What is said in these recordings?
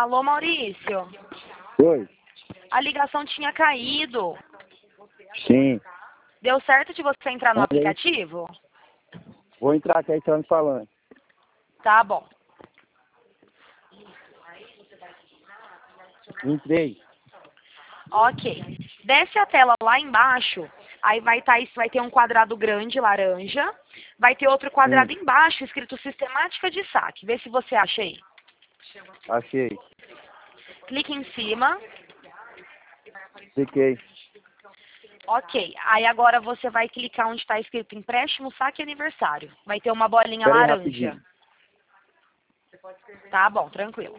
Alô, Maurício. Oi. A ligação tinha caído. Sim. Deu certo de você entrar no Olha aí. aplicativo? Vou entrar aqui, aí estão me falando. Tá bom. Entrei. Ok. Desce a tela lá embaixo. Aí vai ter um quadrado grande, laranja. Vai ter outro quadrado embaixo, escrito sistemática de saque. Vê se você acha aí. Achei. Clique em cima. Cliquei. Ok. Aí agora você vai clicar onde está escrito empréstimo, saque e aniversário. Vai ter uma bolinha Espera aí laranja. rapidinho. Tá bom, tranquilo.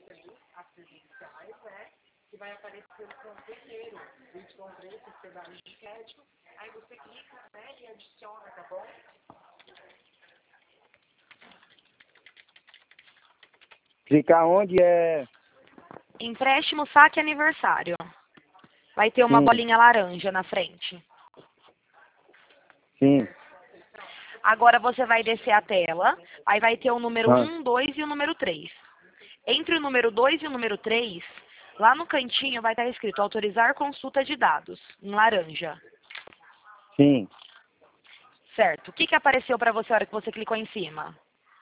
Clicar onde é... Empréstimo, saque e aniversário. Vai ter uma Sim. bolinha laranja na frente. Sim. Agora você vai descer a tela. Aí vai ter o número Ah. 1, 2 e o número 3. Entre o número 2 e o número 3, lá no cantinho vai estar escrito autorizar consulta de dados, em laranja. Sim. Certo. O que apareceu para você na hora que você clicou em cima?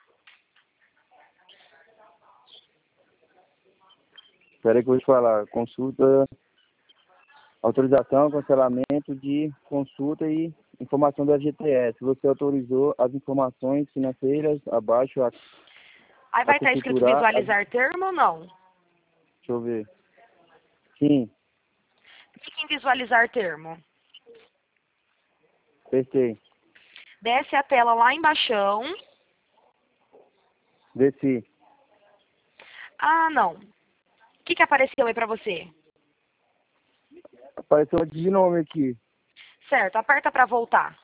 Espera aí que eu vou te falar. Consulta, autorização, cancelamento de consulta e informação do FGTS. Você autorizou as informações financeiras abaixo Aí vai estar escrito visualizar Deixa termo ou não? eu ver. Sim. Clique em visualizar termo. Apertei. Desce a tela lá embaixo. Desci. Ah, não. O que apareceu aí para você? Apareceu de nome aqui. Certo. Aperta para voltar.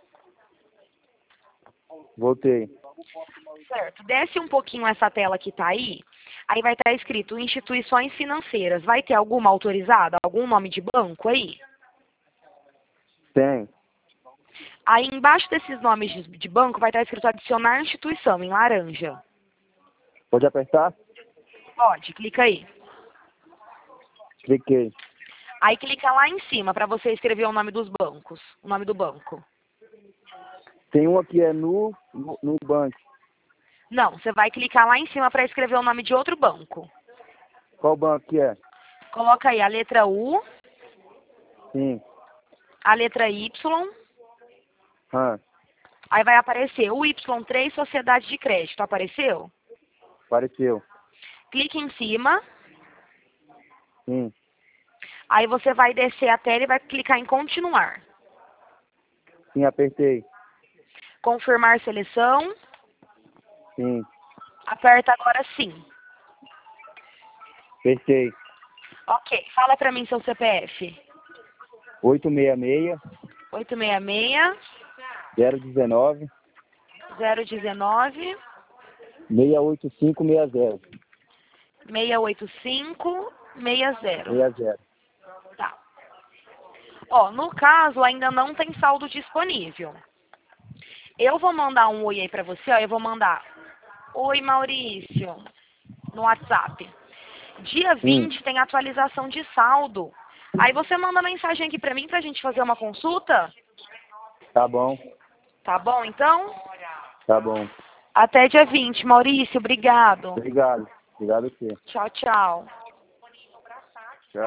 Voltei. Certo. Desce um pouquinho essa tela que está aí. Aí vai estar escrito instituições financeiras. Vai ter alguma autorizada? Algum nome de banco aí? Tem. Aí embaixo desses nomes de banco vai estar escrito adicionar instituição, em laranja. Pode apertar? Pode, clica aí. Cliquei. Aí clica lá em cima para você escrever o nome dos bancos, o nome do banco. Tem um aqui, é no banco. Não, você vai clicar lá em cima para escrever o nome de outro banco. Qual banco que é? Coloca aí a letra U, Sim. a letra Y, Ah, aí vai aparecer o Y3 Sociedade de Crédito. Apareceu? apareceu. Clique em cima, Sim. aí você vai descer a tela e vai clicar em continuar. Sim, apertei. Confirmar seleção, Sim. aperta agora sim. Apertei. Ok, fala para mim seu CPF. 866 866 019 019 68560. 68560. 60. Tá. Ó, no caso ainda não tem saldo disponível. Eu vou mandar um oi aí pra você, ó. Eu vou mandar oi, Maurício, no WhatsApp. Dia 20 tem atualização de saldo. Aí você manda mensagem aqui pra mim pra gente fazer uma consulta? Tá bom. Tá bom, então? Tá bom. Até dia 20, Maurício. Obrigado. Obrigado. Obrigado a você. Tchau, tchau.